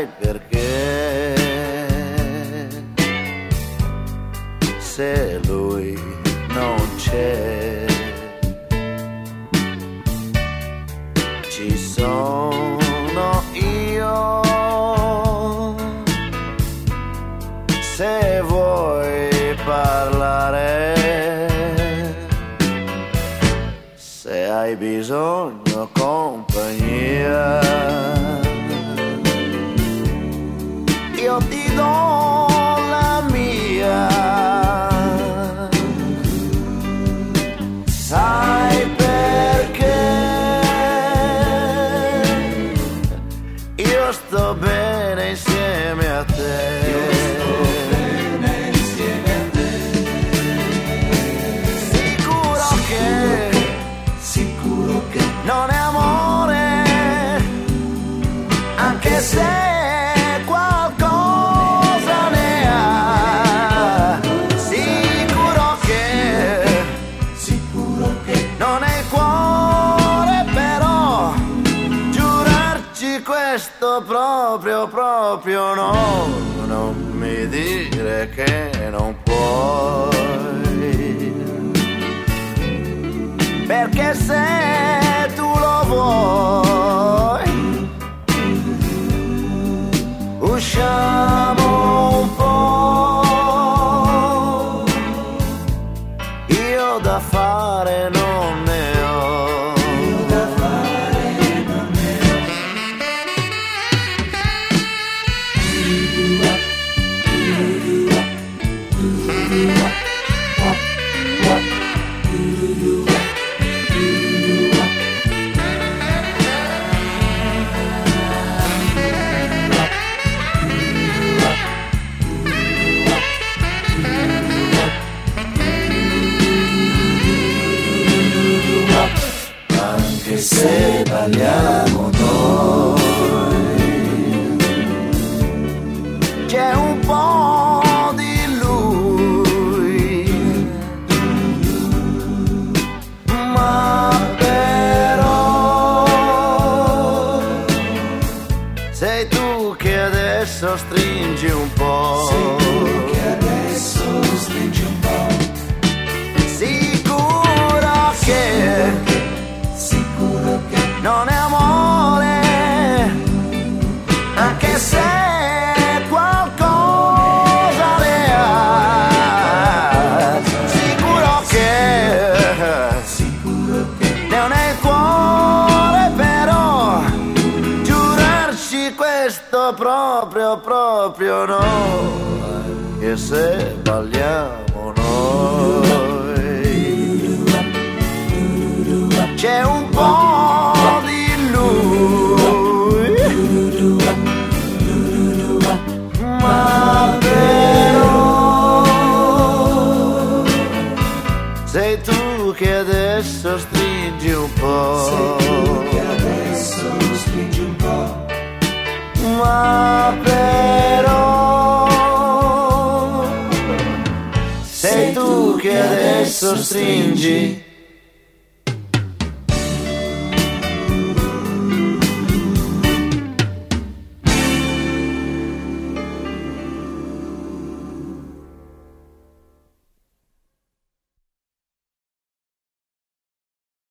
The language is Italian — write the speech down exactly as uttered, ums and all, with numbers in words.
sai perché? Se lui non c'è, ci sono io. Se vuoi parlare, se hai bisogno compagnia, io ti do la mia. Sai perché? Io sto bene insieme a te. Io sto bene insieme a te. Sicuro che, sicuro che non è amore, anche se questo proprio, proprio no, non mi dire che non puoi, perché se tu lo vuoi, usciamo un po', io da fare non ne ho. Anche se balliamo noi, c'è un po' di lui, ma però sei tu che adesso stringi un po'. Sei tu che adesso stringi un po'. Sicuro che non è amore, anche se qualcosa ne ha. Sicuro che, sicuro che non è il cuore, però giurarci questo proprio, proprio no, anche se balliamo noi. C'è un po' di lui, ma però sei tu che adesso stringi un po'. Sei tu che adesso stringi un po', ma però sei tu che adesso stringi